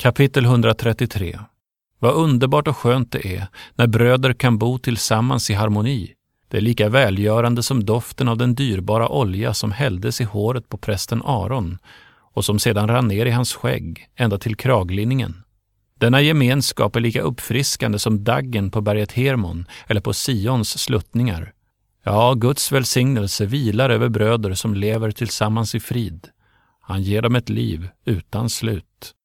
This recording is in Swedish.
Kapitel 133. Vad underbart och skönt det är när bröder kan bo tillsammans i harmoni. Det är lika välgörande som doften av den dyrbara olja som hälldes i håret på prästen Aron och som sedan rann ner i hans skägg ända till kraglinningen. Denna gemenskap är lika uppfriskande som daggen på berget Hermon eller på Sions sluttningar. Ja, Guds välsignelse vilar över bröder som lever tillsammans i frid. Han ger dem ett liv utan slut.